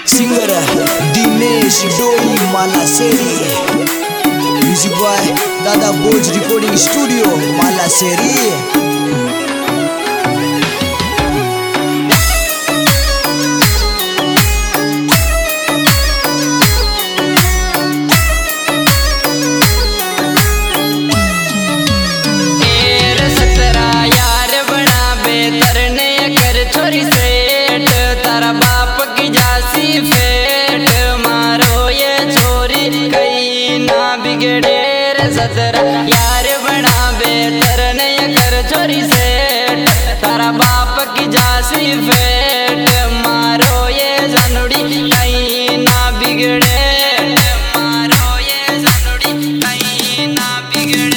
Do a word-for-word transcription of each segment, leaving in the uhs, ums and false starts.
Singer Dinesh Doi Malaseri, music by Dada Boj recording studio Malaseri. यार बना बेहतर नहीं कर छोरी सेठ, तारा बाप की जासी फेट मारो ये जानुड़ी कहीं ना बिगड़े, मारो ये जानुड़ी कहीं ना बिगड़े।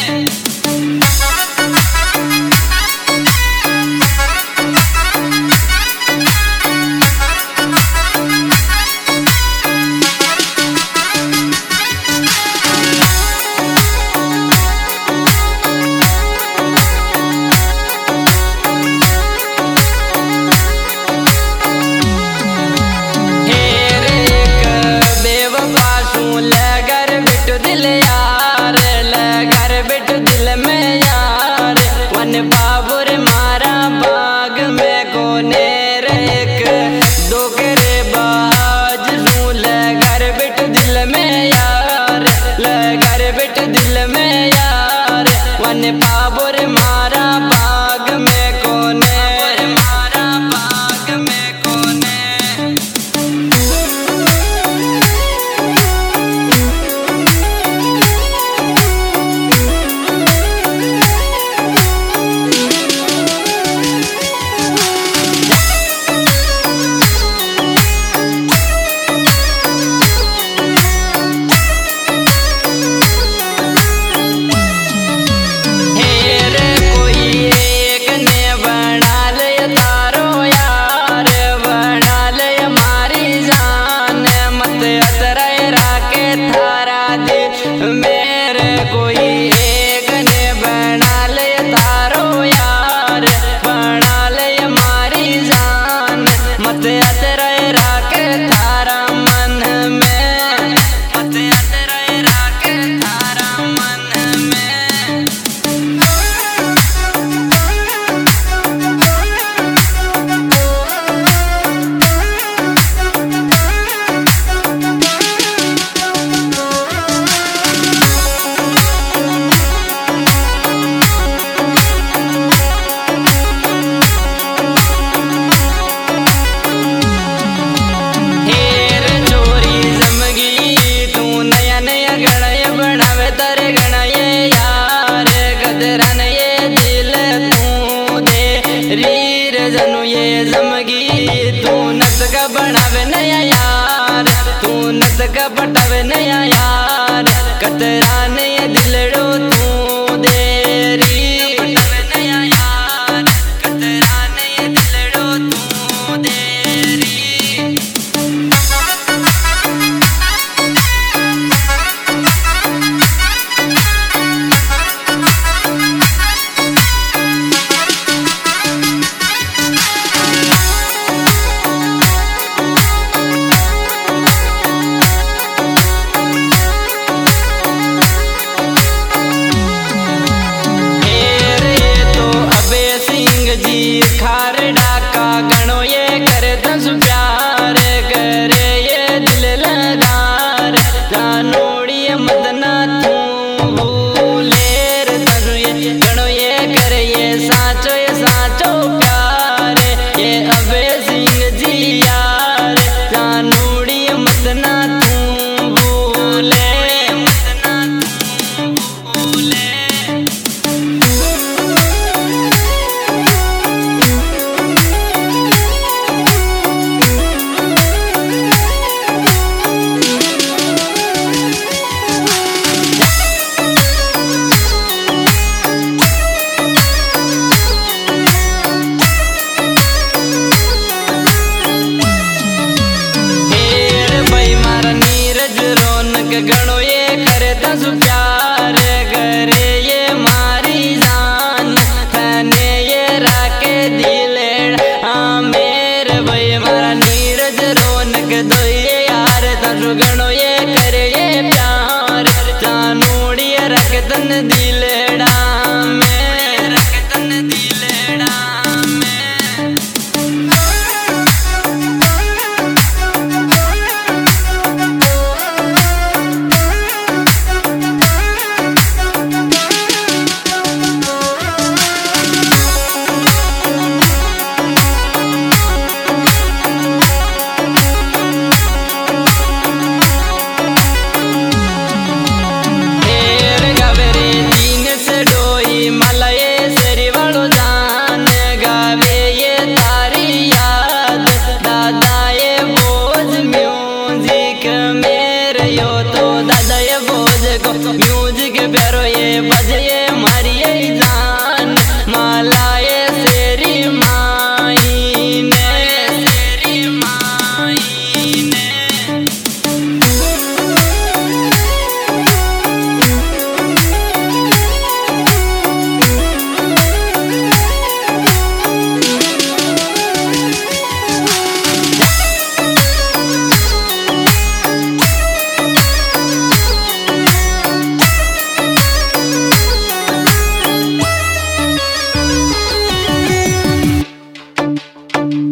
दिल यार लगर बिट दिल में यार वन बाबुर मारा बाग में कोने रेक दो करे बाज सू लगर बिट दिल में यार, लगर बिट दिल में यार वन बाबुर मारा बाग में कोने, मारा बाग में कोने। मेरे कोई एक ने बना ले तारो यार, बना ले हमारी जान मत अतरे राके थारा मन में, मत अतरे राके थारा मन में। रीर जनु ये जमगी तू नस का बनावे नया यार, तू नस का पटावे नया यार कतरा ने ये दिलड़ो तू देरी पटावे नया यार, कतरा ने ये दिलड़ो तू देरी। खार डाका गणो ये करे दस प्यार करे ये दिल लगार जानोड़ी मदना तू भूलेर तनु ये गणो ये करे ये साचो ये साचो प्यार ये अबे सिंह जी यार जानोड़ी मदना तू भूले, मदना तू भूले। गणो ये करे दस प्यार